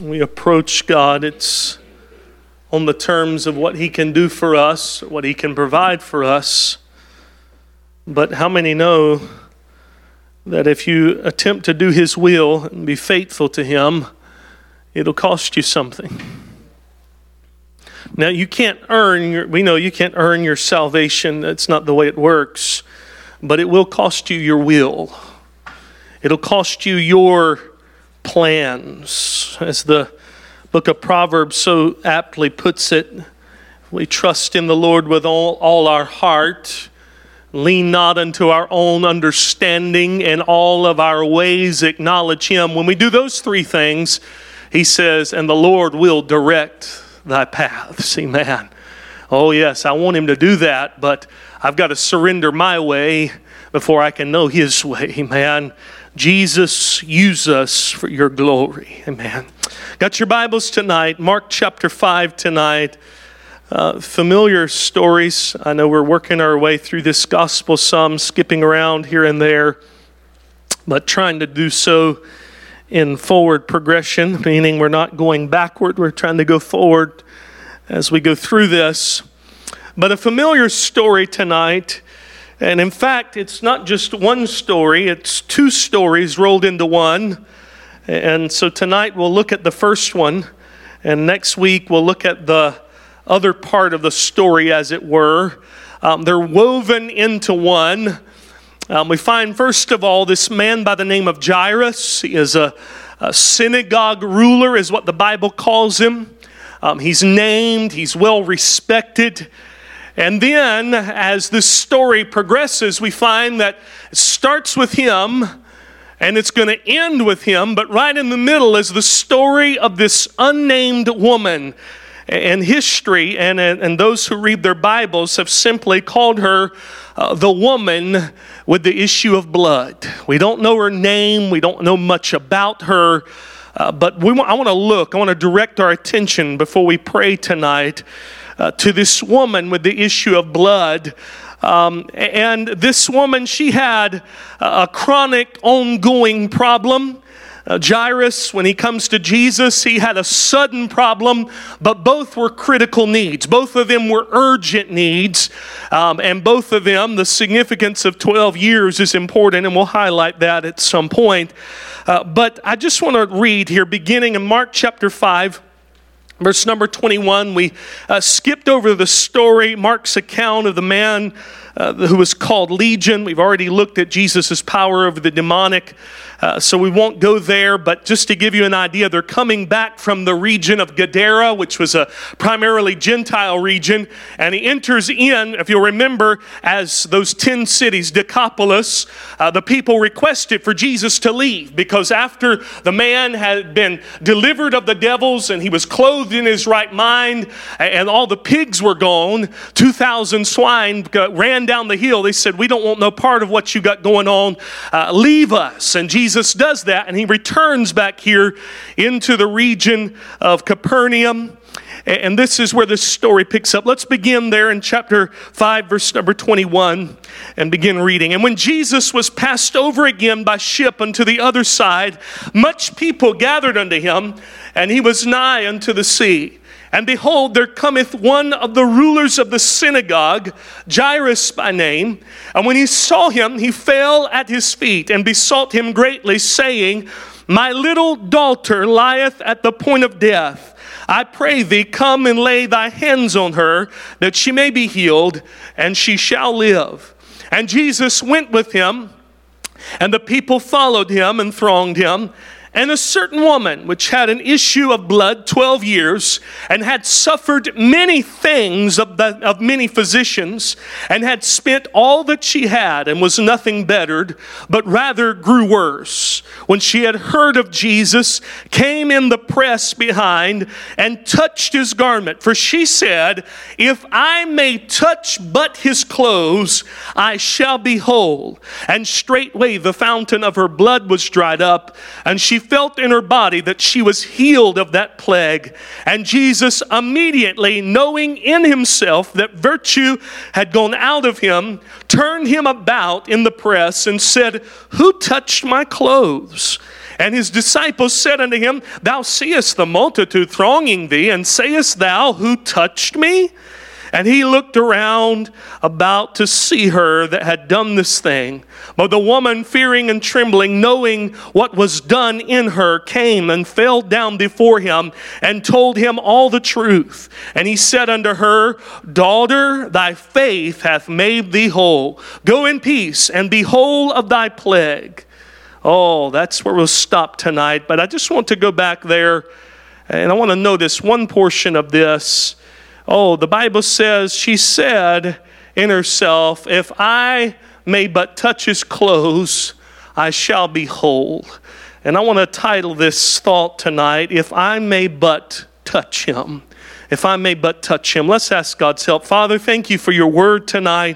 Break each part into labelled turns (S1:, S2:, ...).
S1: We approach God, it's on the terms of what He can do for us, what He can provide for us. But how many know that if you attempt to do His will and be faithful to Him, it'll cost you something? Now, you can't we know you can't earn your salvation. That's not the way it works. But it will cost you your will. It'll cost you your plans. As the book of Proverbs so aptly puts it, we trust in the Lord with all our heart. Lean not unto our own understanding, in all of our ways acknowledge Him. When we do those three things, He says, and the Lord will direct thy paths. Amen. Oh yes, I want Him to do that, but I've got to surrender my way before I can know His way. Amen. Jesus, use us for your glory. Amen. Got your Bibles tonight. Mark chapter 5 tonight. Familiar stories. I know we're working our way through this gospel, some skipping around here and there, but trying to do so in forward progression, meaning we're not going backward. We're trying to go forward as we go through this. But a familiar story tonight. And in fact, it's not just one story, it's two stories rolled into one. And so tonight we'll look at the first one, and next week we'll look at the other part of the story, as it were. They're woven into one. We find, first of all, this man by the name of Jairus. He is a synagogue ruler, is what the Bible calls him. He's named, he's well respected. And then, as this story progresses, we find that it starts with him, and it's going to end with him, but right in the middle is the story of this unnamed woman. And history and those who read their Bibles have simply called her the woman with the issue of blood. We don't know her name, we don't know much about her, but I want to direct our attention before we pray tonight to this woman with the issue of blood. And this woman, she had a chronic, ongoing problem. Jairus, when he comes to Jesus, he had a sudden problem, but both were critical needs. Both of them were urgent needs, and both of them, the significance of 12 years is important, and we'll highlight that at some point. But I just want to read here, beginning in Mark chapter 5, verse number 21, we skipped over the story, Mark's account of the man who was called Legion. We've already looked at Jesus' power over the demonic, so we won't go there. But just to give you an idea, they're coming back from the region of Gadara, which was a primarily Gentile region. And he enters in, if you'll remember, as those 10 cities, Decapolis, the people requested for Jesus to leave, because after the man had been delivered of the devils and he was clothed in his right mind and all the pigs were gone, 2,000 swine ran down the hill. They said, we don't want no part of what you got going on. Leave us. And Jesus does that, and he returns back here into the region of Capernaum. And this is where this story picks up. Let's begin there in chapter 5, verse number 21, and begin reading. And when Jesus was passed over again by ship unto the other side, much people gathered unto him, and he was nigh unto the sea. And behold, there cometh one of the rulers of the synagogue, Jairus by name. And when he saw him, he fell at his feet and besought him greatly, saying, my little daughter lieth at the point of death. I pray thee, come and lay thy hands on her, that she may be healed, and she shall live. And Jesus went with him, and the people followed him and thronged him. And a certain woman, which had an issue of blood 12 years, and had suffered many things of many physicians, and had spent all that she had, and was nothing bettered, but rather grew worse, when she had heard of Jesus, came in the press behind, and touched his garment. For she said, if I may touch but his clothes, I shall be whole. And straightway the fountain of her blood was dried up, and she felt in her body that she was healed of that plague. And Jesus, immediately knowing in himself that virtue had gone out of him, turned him about in the press and said, who touched my clothes? And his disciples said unto him, Thou seest the multitude thronging thee, and sayest thou, Who touched me? And he looked around about to see her that had done this thing. But the woman, fearing and trembling, knowing what was done in her, came and fell down before him and told him all the truth. And he said unto her, Daughter, thy faith hath made thee whole. Go in peace and be whole of thy plague. Oh, that's where we'll stop tonight. But I just want to go back there, and I want to notice one portion of this. Oh, the Bible says, she said in herself, If I may but touch his clothes, I shall be whole. And I want to title this thought tonight, If I may but touch him. If I may but touch him. Let's ask God's help. Father, thank you for your word tonight.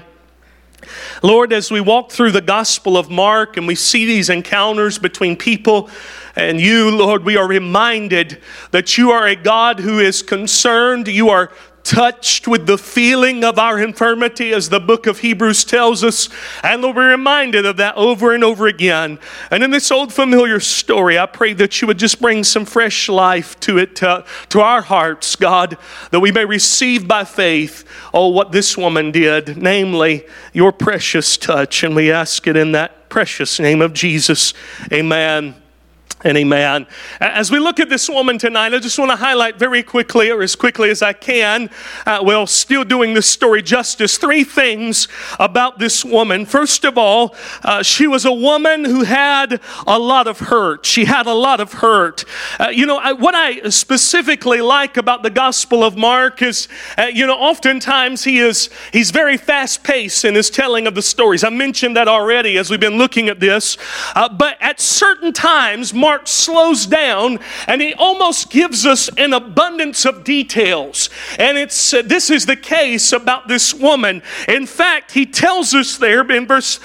S1: Lord, as we walk through the Gospel of Mark and we see these encounters between people and you, Lord, we are reminded that you are a God who is concerned. You are touched with the feeling of our infirmity, as the book of Hebrews tells us. And Lord, we're reminded of that over and over again. And in this old familiar story, I pray that you would just bring some fresh life to it, to our hearts, God, that we may receive by faith, what this woman did, namely your precious touch. And we ask it in that precious name of Jesus. Amen. And amen. As we look at this woman tonight, I just want to highlight very quickly, or as quickly as I can, while still doing this story justice, three things about this woman. First of all, she was a woman who had a lot of hurt. She had a lot of hurt. What I specifically like about the Gospel of Mark is, oftentimes he's very fast-paced in his telling of the stories. I mentioned that already as we've been looking at this. But at certain times, Mark slows down and he almost gives us an abundance of details. And this is the case about this woman. In fact, he tells us there in verse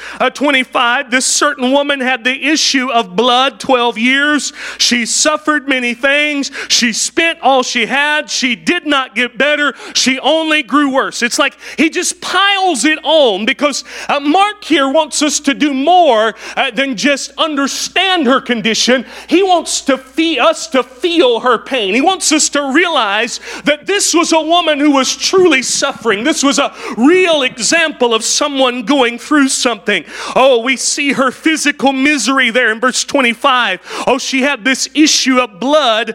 S1: 25, this certain woman had the issue of blood 12 years. She suffered many things. She spent all she had. She did not get better. She only grew worse. It's like he just piles it on, because Mark here wants us to do more than just understand her condition. He wants us to feel her pain. He wants us to realize that this was a woman who was truly suffering. This was a real example of someone going through something. Oh, we see her physical misery there in verse 25. Oh, she had this issue of blood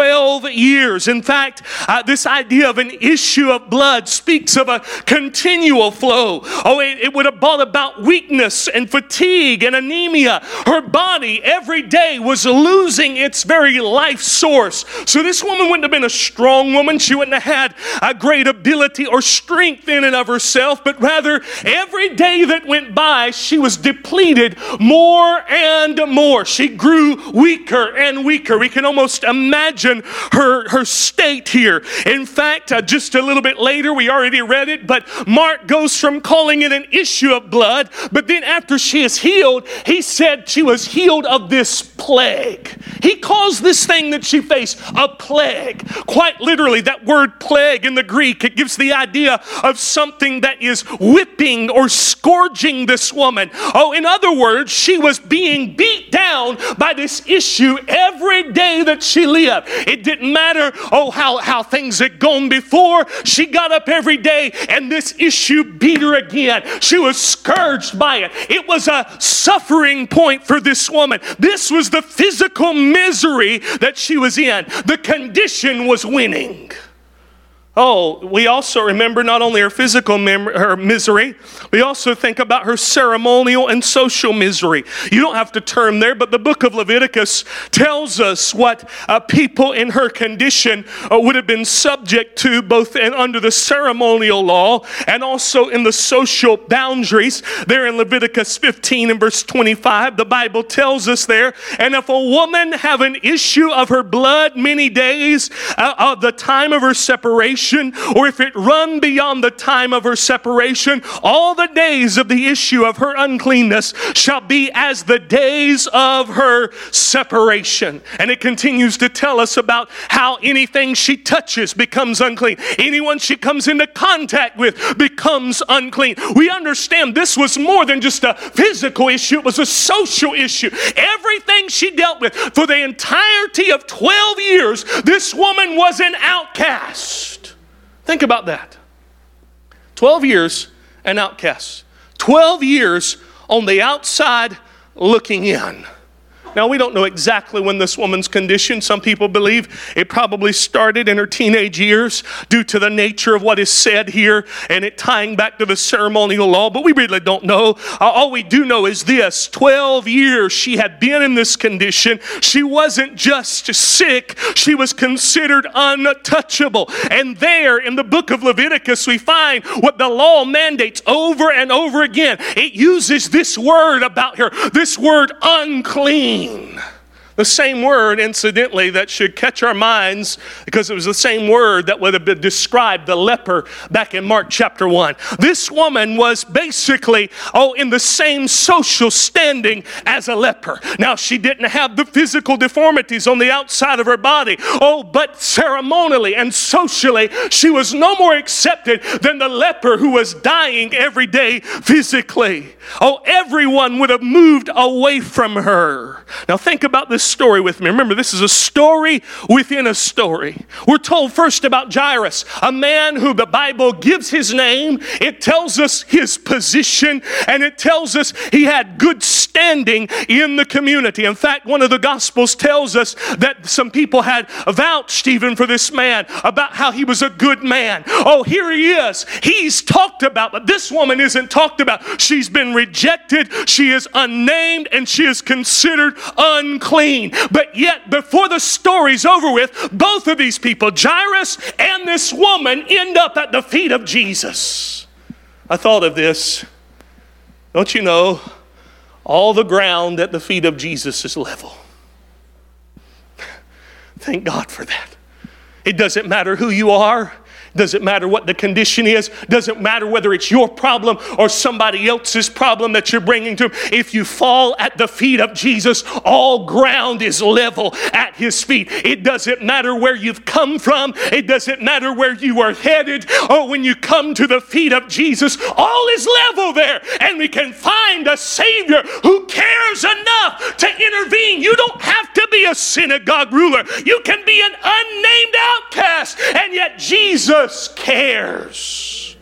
S1: 12 years. In fact, this idea of an issue of blood speaks of a continual flow. Oh, it would have brought about weakness and fatigue and anemia. Her body every day was losing its very life source. So this woman wouldn't have been a strong woman. She wouldn't have had a great ability or strength in and of herself, but rather every day that went by, she was depleted more and more. She grew weaker and weaker. We can almost imagine her state here. In fact, just a little bit later, we already read it, but Mark goes from calling it an issue of blood, but then after she is healed, he said she was healed of this plague. He calls this thing that she faced a plague. Quite literally, that word plague in the Greek, it gives the idea of something that is whipping or scourging this woman. Oh, in other words, she was being beat down by this issue every day that she lived. It didn't matter, how things had gone before. She got up every day and this issue beat her again. She was scourged by it. It was a suffering point for this woman. This was the physical misery that she was in. The condition was winning. Oh, we also remember not only her physical her misery, we also think about her ceremonial and social misery. You don't have to turn there, but the book of Leviticus tells us what people in her condition would have been subject to, both under the ceremonial law and also in the social boundaries. There in Leviticus 15 and verse 25, the Bible tells us there, and if a woman have an issue of her blood many days, of the time of her separation, separation, or if it run beyond the time of her separation, all the days of the issue of her uncleanness shall be as the days of her separation. And it continues to tell us about how anything she touches becomes unclean. Anyone she comes into contact with becomes unclean. We understand this was more than just a physical issue. It was a social issue. Everything she dealt with for the entirety of 12 years, this woman was an outcast. Think about that. 12 years, an outcast. 12 years on the outside looking in. Now, we don't know exactly when this woman's condition, some people believe it probably started in her teenage years due to the nature of what is said here and it tying back to the ceremonial law, but we really don't know. All we do know is this: 12 years she had been in this condition. She wasn't just sick, she was considered untouchable. And there in the book of Leviticus, we find what the law mandates over and over again. It uses this word about her, this word unclean. The same word, incidentally, that should catch our minds because it was the same word that would have been described the leper back in Mark chapter 1. This woman was basically, in the same social standing as a leper. Now, she didn't have the physical deformities on the outside of her body. But ceremonially and socially, she was no more accepted than the leper who was dying every day physically. Everyone would have moved away from her. Now, think about this story with me. Remember, this is a story within a story. We're told first about Jairus, a man who the Bible gives his name. It tells us his position, and it tells us he had good standing in the community. In fact, one of the Gospels tells us that some people had vouched even for this man about how he was a good man. Here he is. He's talked about, but this woman isn't talked about. She's been rejected. She is unnamed, and she is considered unclean. But yet, before the story's over with, both of these people, Jairus and this woman, end up at the feet of Jesus. I thought of this. Don't you know, all the ground at the feet of Jesus is level. Thank God for that. It doesn't matter who you are. Doesn't matter what the condition is. Doesn't matter whether it's your problem or somebody else's problem that you're bringing to him. If you fall at the feet of Jesus, all ground is level at his feet. It doesn't matter where you've come from. It doesn't matter where you are headed. When you come to the feet of Jesus, all is level there. And we can find a Savior who cares enough to intervene. You don't have to be a synagogue ruler. You can be an unnamed outcast. And yet Jesus cares.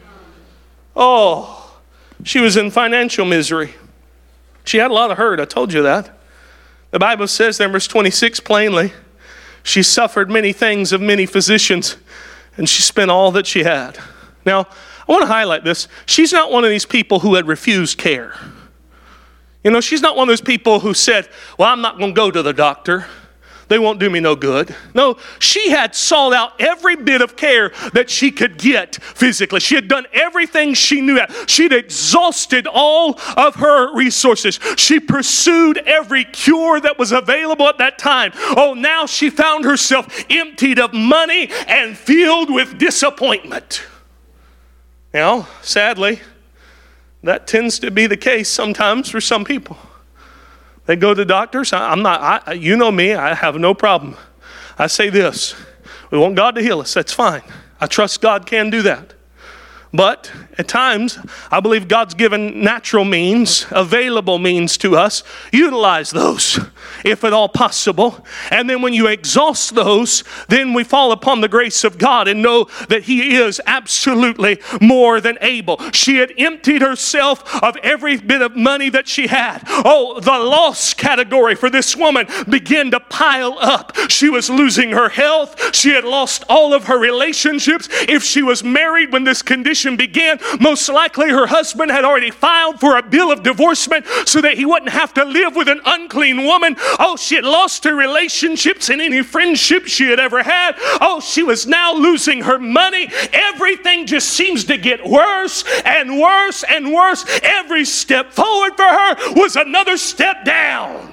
S1: She was in financial misery. She had a lot of hurt. I told you that. The Bible says there in verse 26 plainly, she suffered many things of many physicians, and she spent all that she had. Now, I want to highlight this. She's not one of these people who had refused care. She's not one of those people who said, well, I'm not going to go to the doctor. They won't do me no good. No, she had sought out every bit of care that she could get physically. She had done everything she knew how. She'd exhausted all of her resources. She pursued every cure that was available at that time. Now she found herself emptied of money and filled with disappointment. Now, sadly, that tends to be the case sometimes for some people. They go to doctors. You know me, I have no problem. I say this, we want God to heal us, that's fine. I trust God can do that. But at times, I believe God's given natural means, available means to us. Utilize those, if at all possible. And then when you exhaust those, then we fall upon the grace of God and know that He is absolutely more than able. She had emptied herself of every bit of money that she had. The loss category for this woman began to pile up. She was losing her health. She had lost all of her relationships. If she was married when this condition began, most likely her husband had already filed for a bill of divorcement so that he wouldn't have to live with an unclean woman. She had lost her relationships and any friendship she had ever had. She was now losing her money. Everything just seems to get worse and worse and worse. Every step forward for her was another step down.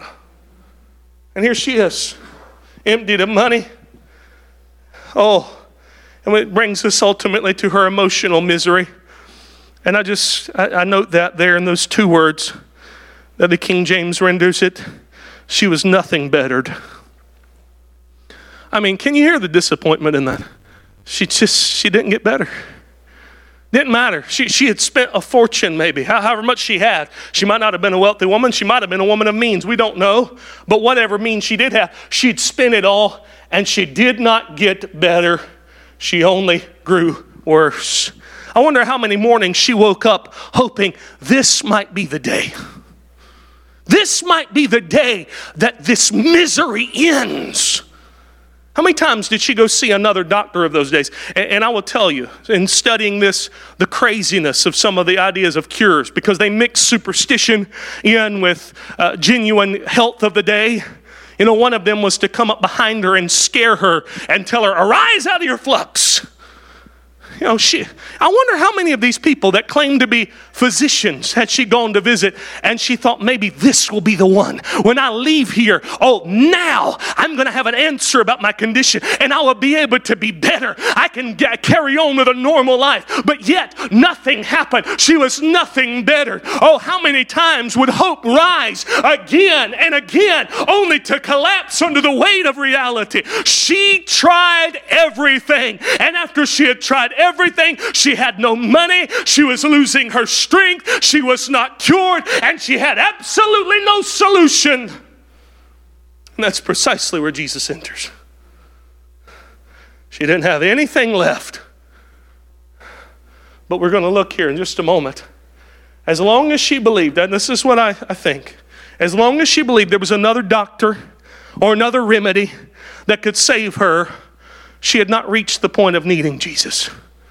S1: And here she is, emptied of money. And it brings us ultimately to her emotional misery. And I note that there in those two words that the King James renders it, she was nothing bettered. I mean, can you hear the disappointment in that? She didn't get better. Didn't matter. She had spent a fortune maybe, however much she had. She might not have been a wealthy woman. She might have been a woman of means. We don't know. But whatever means she did have, she'd spent it all, and she did not get better. She only grew worse. I wonder how many mornings she woke up hoping this might be the day. This might be the day that this misery ends. How many times did she go see another doctor of those days? And I will tell you, in studying this, the craziness of some of the ideas of cures, because they mix superstition in with genuine health of the day. You know, one of them was to come up behind her and scare her and tell her, arise out of your flux. You know, I wonder how many of these people that claim to be physicians had she gone to visit, and she thought maybe this will be the one. When I leave here, now I'm going to have an answer about my condition, and I will be able to be better. I can carry on with a normal life. But yet, nothing happened. She was nothing better. Oh, how many times would hope rise again and again, only to collapse under the weight of reality? She tried everything, and after she had tried everything, she had no money, she was losing her strength, she was not cured, and she had absolutely no solution. And that's precisely where Jesus enters. She didn't have anything left. But we're going to look here in just a moment. As long as she believed, and this is what I think, as long as she believed there was another doctor or another remedy that could save her, she had not reached the point of needing Jesus.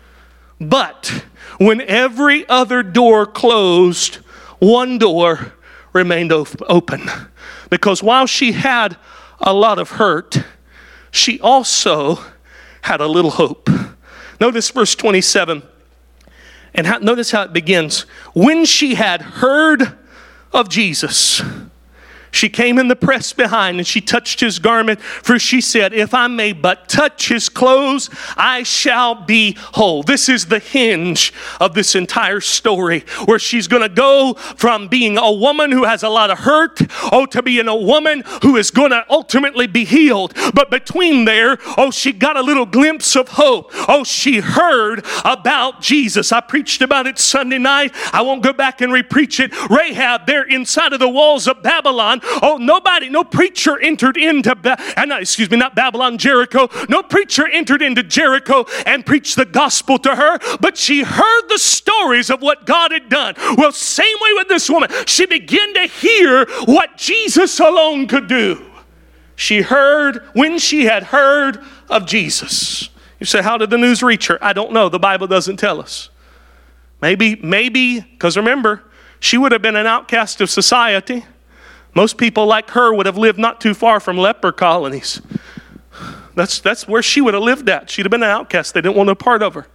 S1: But when every other door closed, one door remained open. Because while she had a lot of hurt, she also had a little hope. Notice verse 27. And notice how it begins. When she had heard of Jesus, she came in the press behind, and she touched his garment, for she said, if I may but touch his clothes, I shall be whole. This is the hinge of this entire story, where she's going to go from being a woman who has a lot of hurt, to being a woman who is going to ultimately be healed. But between there, she got a little glimpse of hope. She heard about Jesus. I preached about it Sunday night. I won't go back and repreach it. Rahab, there inside of the walls of Babylon, no preacher entered into, not Babylon, Jericho. No preacher entered into Jericho and preached the gospel to her, but she heard the stories of what God had done. Well, same way with this woman. She began to hear what Jesus alone could do. She heard, when she had heard of Jesus. You say, how did the news reach her? I don't know. The Bible doesn't tell us. Maybe, because remember, she would have been an outcast of society. Most people like her would have lived not too far from leper colonies. That's where she would have lived at. She'd have been an outcast. They didn't want no part of her.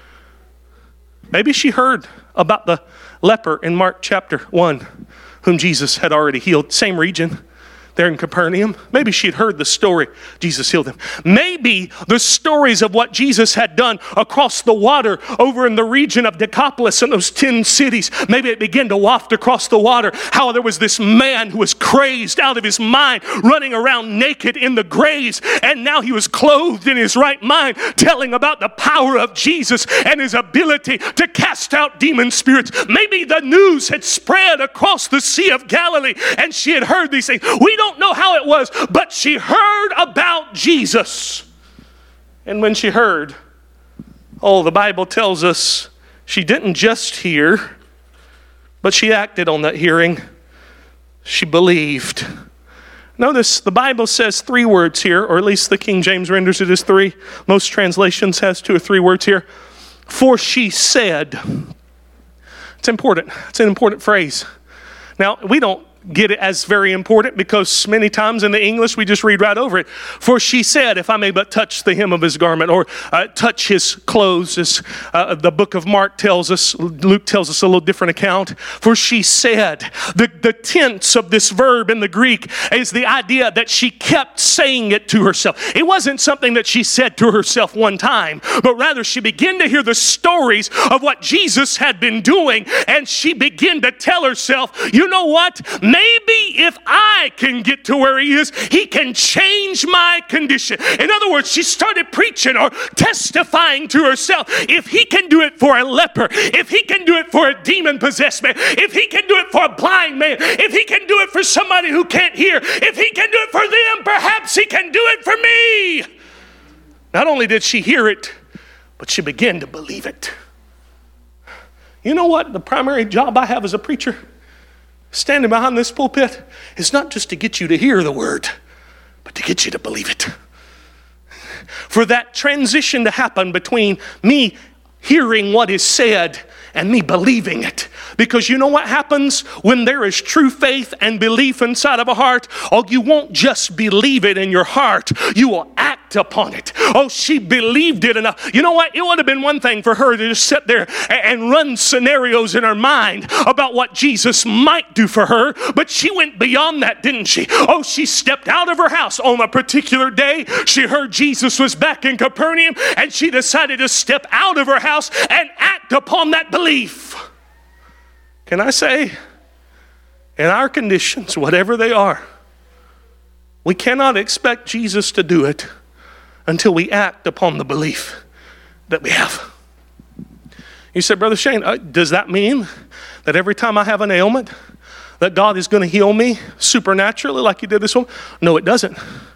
S1: Maybe she heard about the leper in Mark chapter 1, whom Jesus had already healed. Same region. There in Capernaum. Maybe she had heard the story. Jesus healed him. Maybe the stories of what Jesus had done across the water over in the region of Decapolis and those 10 cities. Maybe it began to waft across the water. How there was this man who was crazed out of his mind, running around naked in the graves. And now he was clothed in his right mind, telling about the power of Jesus and his ability to cast out demon spirits. Maybe the news had spread across the Sea of Galilee, and she had heard these things. We don't know how it was, but she heard about Jesus. And when she heard, the Bible tells us she didn't just hear, but she acted on that hearing. She believed. Notice the Bible says 3 words here, or at least the King James renders it as 3. Most translations has 2 or 3 words here. For she said. It's important. It's an important phrase. Now, we don't get it as very important because many times in the English we just read right over it. For she said, if I may but touch the hem of his garment, or touch his clothes, as the book of Mark tells us, Luke tells us a little different account. For she said, the tense of this verb in the Greek is the idea that she kept saying it to herself. It wasn't something that she said to herself one time, but rather she began to hear the stories of what Jesus had been doing, and she began to tell herself, you know what? Maybe if I can get to where he is, he can change my condition. In other words, she started preaching or testifying to herself. If he can do it for a leper, if he can do it for a demon-possessed man, if he can do it for a blind man, if he can do it for somebody who can't hear, if he can do it for them, perhaps he can do it for me. Not only did she hear it, but she began to believe it. You know what? The primary job I have as a preacher, standing behind this pulpit, is not just to get you to hear the word, but to get you to believe it. For that transition to happen between me hearing what is said and me believing it. Because you know what happens when there is true faith and belief inside of a heart? Oh, you won't just believe it in your heart. You will act upon it. Oh, she believed it enough. You know what? It would have been one thing for her to just sit there and run scenarios in her mind about what Jesus might do for her. But she went beyond that, didn't she? Oh, she stepped out of her house on a particular day. She heard Jesus was back in Capernaum, and she decided to step out of her house and act upon that belief. Can I say, in our conditions, whatever they are, we cannot expect Jesus to do it until we act upon the belief that we have. You said, Brother Shane, does that mean that every time I have an ailment, that God is going to heal me supernaturally like he did this one? No, it doesn't.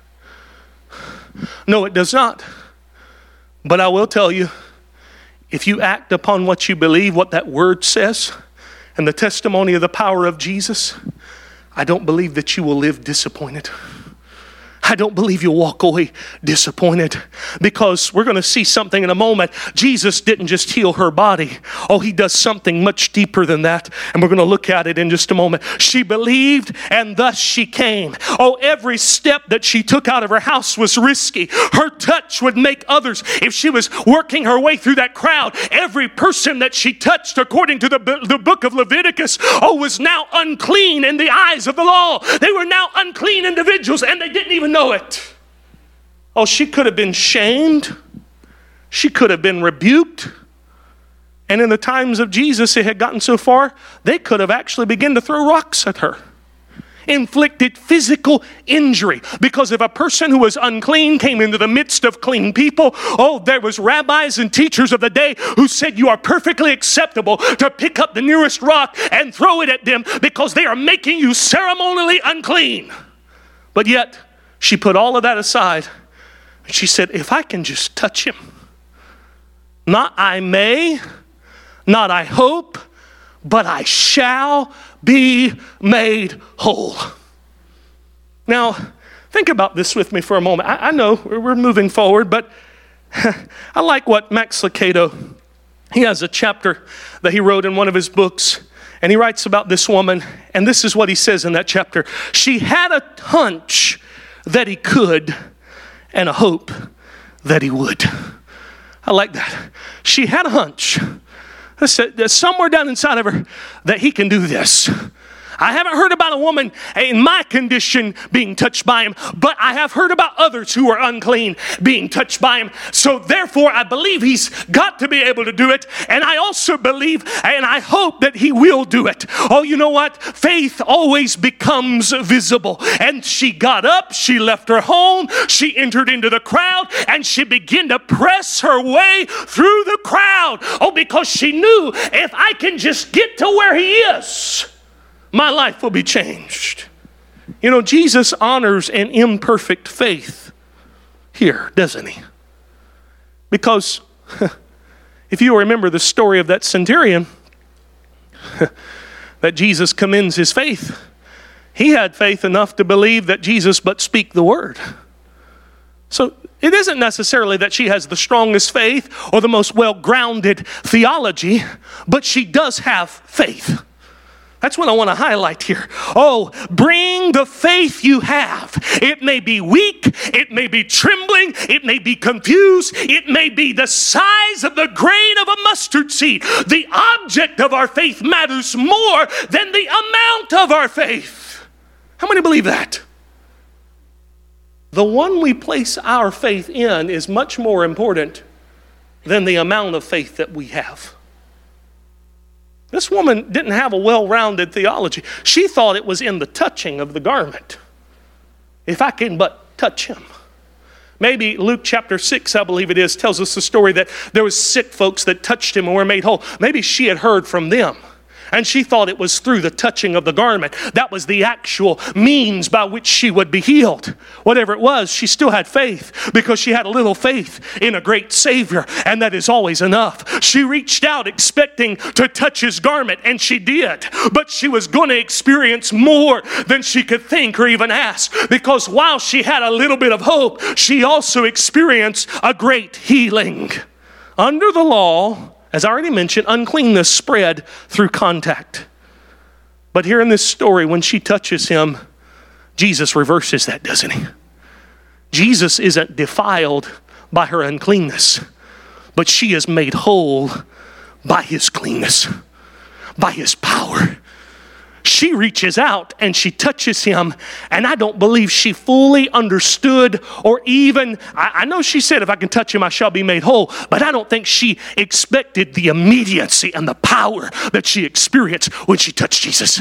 S1: No, it does not. But I will tell you, if you act upon what you believe, what that word says, and the testimony of the power of Jesus, I don't believe that you will live disappointed. I don't believe you'll walk away disappointed, because we're going to see something in a moment. Jesus didn't just heal her body. Oh, he does something much deeper than that, and we're going to look at it in just a moment. She believed, and thus she came. Oh, every step that she took out of her house was risky. Her touch would make others, if she was working her way through that crowd, every person that she touched, according to the book of Leviticus, was now unclean in the eyes of the law. They were now unclean individuals, and they didn't even know it. Oh, she could have been shamed. She could have been rebuked. And in the times of Jesus, it had gotten so far, they could have actually begun to throw rocks at her. Inflicted physical injury. Because if a person who was unclean came into the midst of clean people, there was rabbis and teachers of the day who said you are perfectly acceptable to pick up the nearest rock and throw it at them because they are making you ceremonially unclean. But yet, she put all of that aside. She said, if I can just touch him, not I may, not I hope, but I shall be made whole. Now, think about this with me for a moment. I know we're moving forward, but I like what Max Lucado, he has a chapter that he wrote in one of his books, and he writes about this woman, and this is what he says in that chapter. She had a hunch that he could, and a hope that he would. I like that. She had a hunch. There's somewhere down inside of her that he can do this. I haven't heard about a woman in my condition being touched by him, but I have heard about others who are unclean being touched by him. So therefore, I believe he's got to be able to do it. And I also believe and I hope that he will do it. Oh, you know what? Faith always becomes visible. And she got up, she left her home, she entered into the crowd, and she began to press her way through the crowd. Oh, because she knew, if I can just get to where he is, my life will be changed. You know, Jesus honors an imperfect faith here, doesn't he? Because if you remember the story of that centurion, that Jesus commends his faith. He had faith enough to believe that Jesus but speak the word. So it isn't necessarily that she has the strongest faith or the most well-grounded theology, but she does have faith. That's what I want to highlight here. Oh, bring the faith you have. It may be weak. It may be trembling. It may be confused. It may be the size of the grain of a mustard seed. The object of our faith matters more than the amount of our faith. How many believe that? The one we place our faith in is much more important than the amount of faith that we have. This woman didn't have a well-rounded theology. She thought it was in the touching of the garment. If I can but touch him. Maybe Luke chapter 6, I believe it is, tells us the story that there was sick folks that touched him and were made whole. Maybe she had heard from them. And she thought it was through the touching of the garment. That was the actual means by which she would be healed. Whatever it was, she still had faith because she had a little faith in a great Savior, and that is always enough. She reached out expecting to touch his garment, and she did. But she was going to experience more than she could think or even ask, because while she had a little bit of hope, she also experienced a great healing. Under the law, as I already mentioned, uncleanness spread through contact. But here in this story, when she touches him, Jesus reverses that, doesn't he? Jesus isn't defiled by her uncleanness, but she is made whole by his cleanness, by his power. She reaches out and she touches him, and I don't believe she fully understood, or even, I know she said, if I can touch him, I shall be made whole, but I don't think she expected the immediacy and the power that she experienced when she touched Jesus.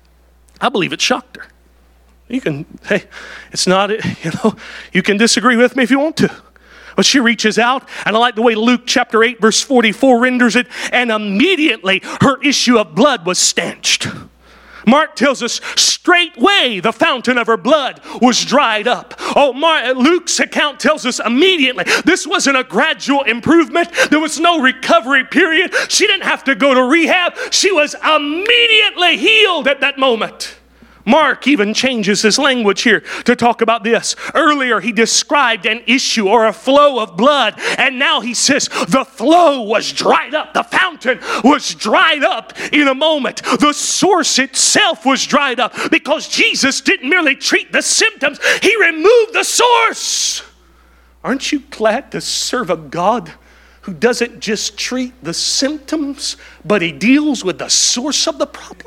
S1: I believe it shocked her. You can, hey, it's not, you can disagree with me if you want to. But she reaches out, and I like the way Luke chapter 8 verse 44 renders it, and immediately her issue of blood was stanched. Mark tells us straightway the fountain of her blood was dried up. Luke's account tells us immediately. This wasn't a gradual improvement. There was no recovery period. She didn't have to go to rehab. She was immediately healed at that moment. Mark even changes his language here to talk about this. Earlier, he described an issue or a flow of blood, and now he says the flow was dried up. The fountain was dried up in a moment. The source itself was dried up because Jesus didn't merely treat the symptoms, he removed the source. Aren't you glad to serve a God who doesn't just treat the symptoms, but he deals with the source of the problem?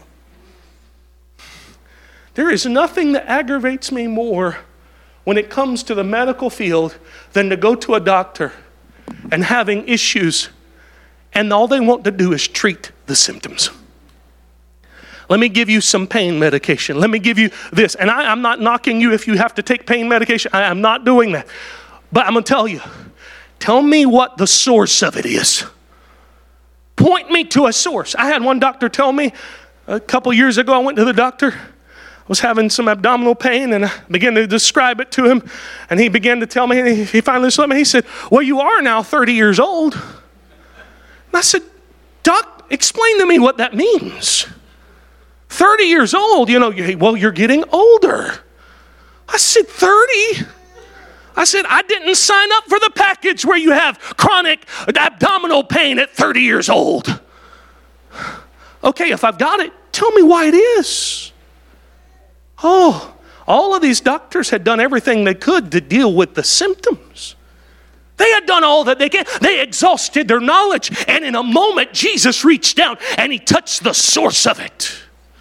S1: There is nothing that aggravates me more when it comes to the medical field than to go to a doctor and having issues, and all they want to do is treat the symptoms. Let me give you some pain medication. Let me give you this. And I'm not knocking you if you have to take pain medication. I am not doing that. But I'm going to tell you. Tell me what the source of it is. Point me to a source. I had one doctor tell me a couple years ago, I went to the doctor. Was having some abdominal pain, and I began to describe it to him, and he began to tell me, and he finally said, he said, well, you are now 30 years old. And I said, Doc, explain to me what that means. 30 years old, you're getting older. I said, 30? I said, I didn't sign up for the package where you have chronic abdominal pain at 30 years old. Okay, if I've got it, tell me why it is. Oh, all of these doctors had done everything they could to deal with the symptoms. They had done all that they can. They exhausted their knowledge. And in a moment, Jesus reached down and he touched the source of it.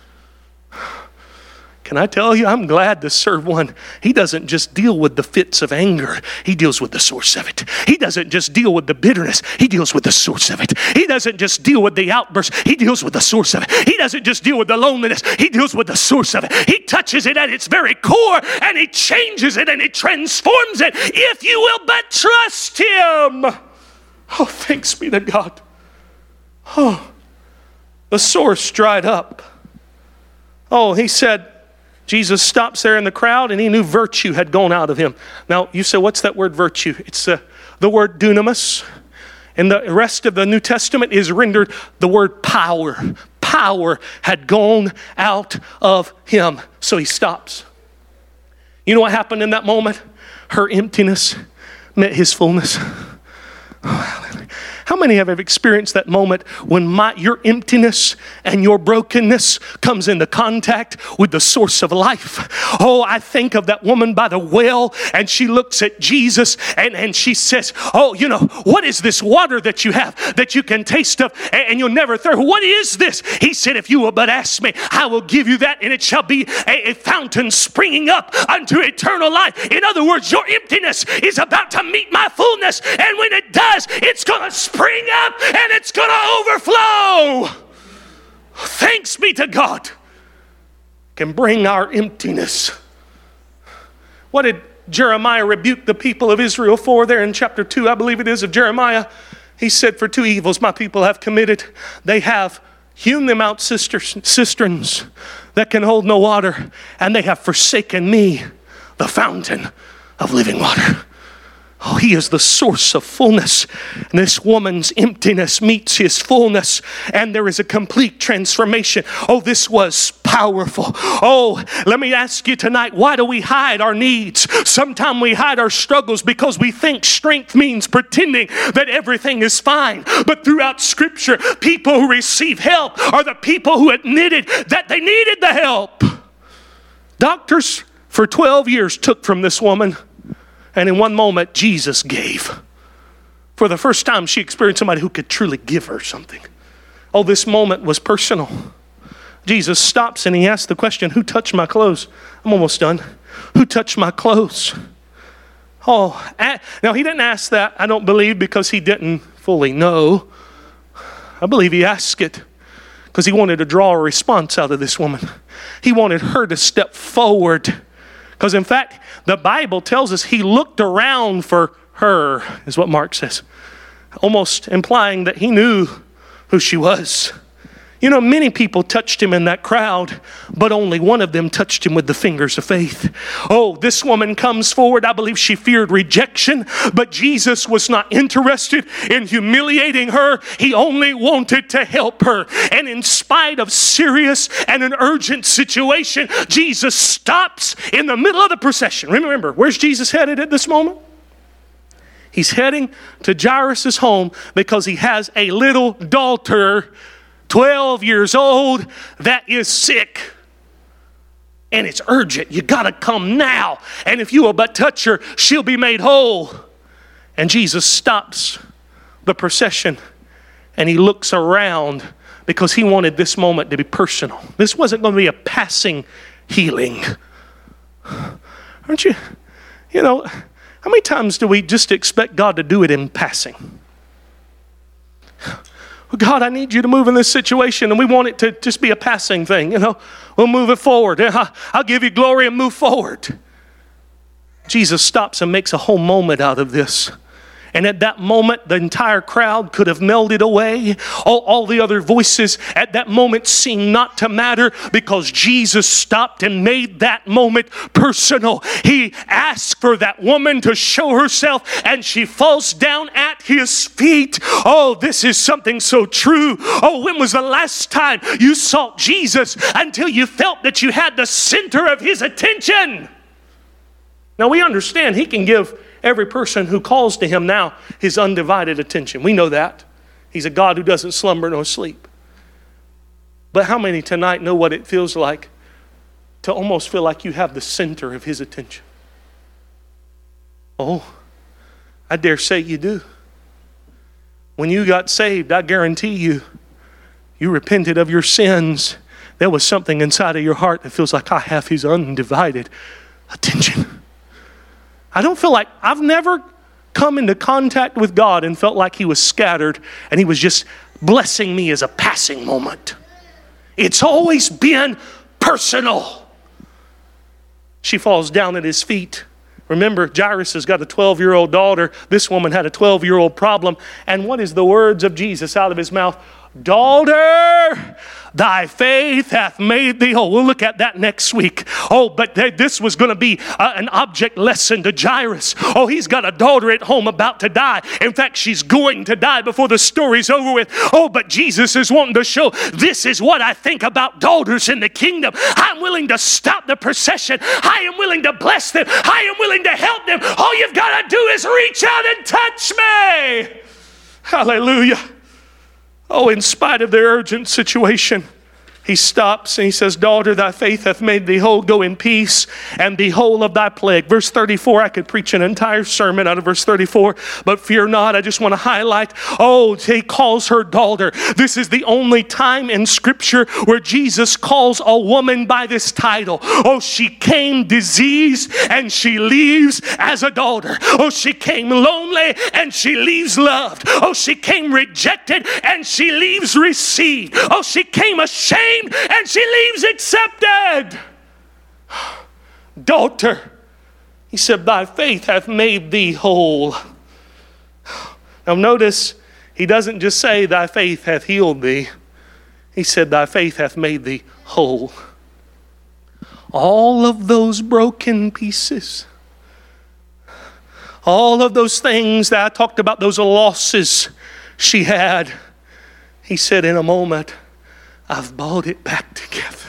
S1: Can I tell you, I'm glad to serve one. He doesn't just deal with the fits of anger. He deals with the source of it. He doesn't just deal with the bitterness. He deals with the source of it. He doesn't just deal with the outburst. He deals with the source of it. He doesn't just deal with the loneliness. He deals with the source of it. He touches it at its very core, and he changes it, and he transforms it, if you will but trust him. Oh, thanks be to God. Oh, the source dried up. Oh, he said, Jesus stops there in the crowd, and he knew virtue had gone out of him. Now, you say, what's that word virtue? It's the word dunamis. And the rest of the New Testament is rendered the word power. Power had gone out of him. So he stops. You know what happened in that moment? Her emptiness met his fullness. How How many have experienced that moment when your emptiness and your brokenness comes into contact with the source of life? Oh, I think of that woman by the well, and she looks at Jesus and she says, oh, you know, what is this water that you have that you can taste of and you'll never thirst? What is this? He said, if you will but ask me, I will give you that, and it shall be a fountain springing up unto eternal life. In other words, your emptiness is about to meet my fullness, and when it does, it's going to spring up and it's going to overflow. Thanks be to God. Can bring our emptiness. What did Jeremiah rebuke the people of Israel for there in chapter 2, I believe it is, of Jeremiah? He said, for 2 evils my people have committed. They have hewn them out cisterns that can hold no water, and they have forsaken me, the fountain of living water. Oh, he is the source of fullness. And this woman's emptiness meets his fullness, and there is a complete transformation. Oh, this was powerful. Oh, let me ask you tonight, why do we hide our needs? Sometimes we hide our struggles because we think strength means pretending that everything is fine. But throughout Scripture, people who receive help are the people who admitted that they needed the help. Doctors for 12 years took from this woman, and in one moment, Jesus gave. For the first time, she experienced somebody who could truly give her something. Oh, this moment was personal. Jesus stops and he asks the question, who touched my clothes? I'm almost done. Who touched my clothes? Oh, now he didn't ask that, I don't believe, because he didn't fully know. I believe he asked it because he wanted to draw a response out of this woman. He wanted her to step forward. Because in fact, the Bible tells us he looked around for her, is what Mark says. Almost implying that he knew who she was. You know, many people touched him in that crowd, but only one of them touched him with the fingers of faith. Oh, this woman comes forward. I believe she feared rejection, but Jesus was not interested in humiliating her. He only wanted to help her. And in spite of serious and an urgent situation, Jesus stops in the middle of the procession. Remember, where's Jesus headed at this moment? He's heading to Jairus' home because he has a little daughter, 12 years old, that is sick. And it's urgent. You got to come now. And if you will but touch her, she'll be made whole. And Jesus stops the procession and he looks around because he wanted this moment to be personal. This wasn't going to be a passing healing. Aren't you? You know, how many times do we just expect God to do it in passing? Well, God, I need you to move in this situation, and we want it to just be a passing thing, you know. We'll move it forward. I'll give you glory and move forward. Jesus stops and makes a whole moment out of this. And at that moment, the entire crowd could have melded away. All the other voices at that moment seemed not to matter because Jesus stopped and made that moment personal. He asked for that woman to show herself, and she falls down at his feet. Oh, this is something so true. Oh, when was the last time you sought Jesus until you felt that you had the center of his attention? Now, we understand he can give every person who calls to him now his undivided attention. We know that. He's a God who doesn't slumber nor sleep. But how many tonight know what it feels like to almost feel like you have the center of his attention? Oh, I dare say you do. When you got saved, I guarantee you repented of your sins. There was something inside of your heart that feels like I have his undivided attention. I don't feel like, I've never come into contact with God and felt like he was scattered and he was just blessing me as a passing moment. It's always been personal. She falls down at his feet. Remember, Jairus has got a 12-year-old daughter. This woman had a 12-year-old problem. And what is the words of Jesus out of his mouth? Daughter, thy faith hath made thee whole. We'll look at that next week. Oh, but this was going to be an object lesson to Jairus. Oh, he's got a daughter at home about to die. In fact, she's going to die before the story's over with. Oh, but Jesus is wanting to show, this is what I think about daughters in the kingdom. I'm willing to stop the procession. I am willing to bless them. I am willing to help them. All you've got to do is reach out and touch me. Hallelujah. Oh, in spite of their urgent situation, he stops and he says, daughter, thy faith hath made thee whole. Go in peace and be whole of thy plague. Verse 34, I could preach an entire sermon out of verse 34, but fear not. I just want to highlight, he calls her daughter. This is the only time in Scripture where Jesus calls a woman by this title. Oh, she came diseased and she leaves as a daughter. Oh, she came lonely and she leaves loved. Oh, she came rejected and she leaves received. Oh, she came ashamed and she leaves accepted. Daughter, he said, thy faith hath made thee whole. Now notice, he doesn't just say thy faith hath healed thee. He said thy faith hath made thee whole. All of those broken pieces, all of those things that I talked about, those losses she had, he said in a moment, I've brought it back together.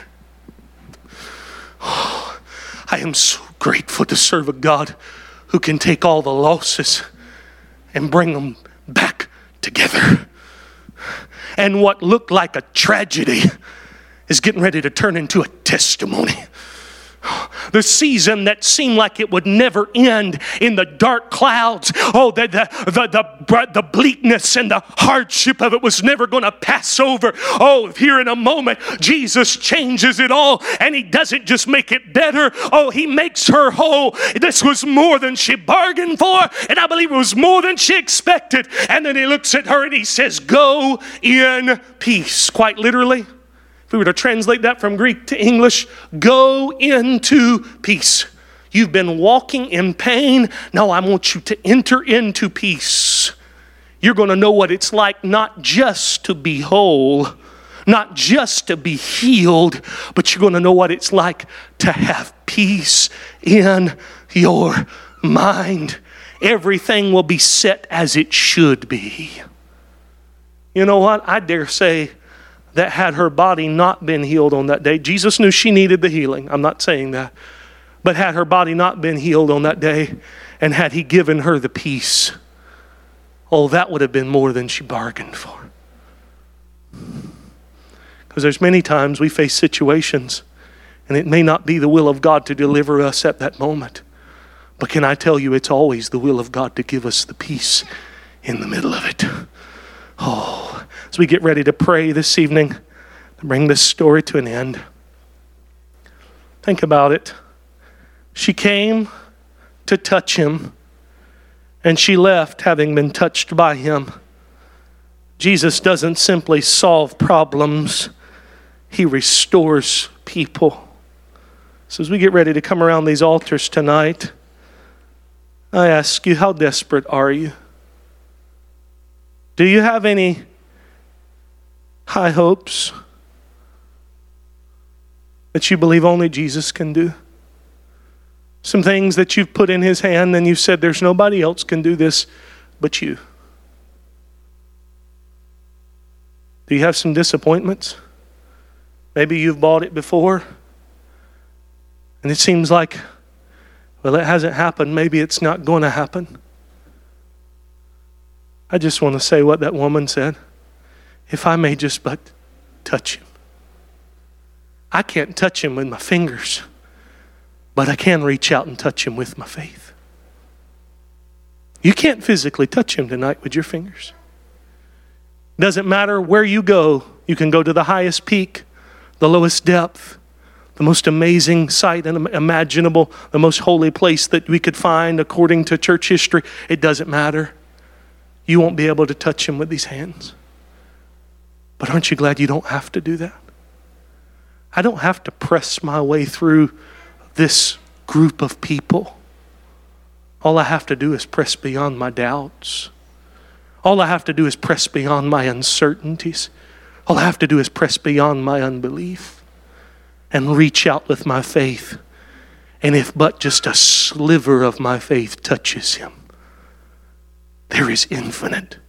S1: Oh, I am so grateful to serve a God who can take all the losses and bring them back together. And what looked like a tragedy is getting ready to turn into a testimony. The season that seemed like it would never end in the dark clouds. Oh, the bleakness and the hardship of it was never going to pass over. Oh, here in a moment, Jesus changes it all, and he doesn't just make it better. Oh, he makes her whole. This was more than she bargained for, and I believe it was more than she expected. And then he looks at her and he says, go in peace. Quite literally. If we were to translate that from Greek to English, go into peace. You've been walking in pain. Now I want you to enter into peace. You're going to know what it's like not just to be whole, not just to be healed, but you're going to know what it's like to have peace in your mind. Everything will be set as it should be. You know what? I dare say that had her body not been healed on that day, Jesus knew she needed the healing. I'm not saying that. But had her body not been healed on that day, and had he given her the peace, oh, that would have been more than she bargained for. Because there's many times we face situations, and it may not be the will of God to deliver us at that moment. But can I tell you, it's always the will of God to give us the peace in the middle of it. Oh, as we get ready to pray this evening, to bring this story to an end, think about it. She came to touch him, and she left having been touched by him. Jesus doesn't simply solve problems, he restores people. So as we get ready to come around these altars tonight, I ask you, how desperate are you? Do you have any high hopes that you believe only Jesus can do? Some things that you've put in his hand and you've said there's nobody else can do this but you. Do you have some disappointments? Maybe you've bought it before and it seems like, well, it hasn't happened. Maybe it's not going to happen. I just want to say what that woman said. If I may just but touch him. I can't touch him with my fingers, but I can reach out and touch him with my faith. You can't physically touch him tonight with your fingers. Doesn't matter where you go. You can go to the highest peak, the lowest depth, the most amazing sight and imaginable, the most holy place that we could find according to church history. It doesn't matter. You won't be able to touch him with these hands. But aren't you glad you don't have to do that? I don't have to press my way through this group of people. All I have to do is press beyond my doubts. All I have to do is press beyond my uncertainties. All I have to do is press beyond my unbelief and reach out with my faith. And if but just a sliver of my faith touches him, there is infinite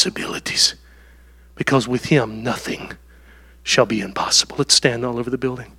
S1: possibilities, because with him nothing shall be impossible. Let's stand all over the building.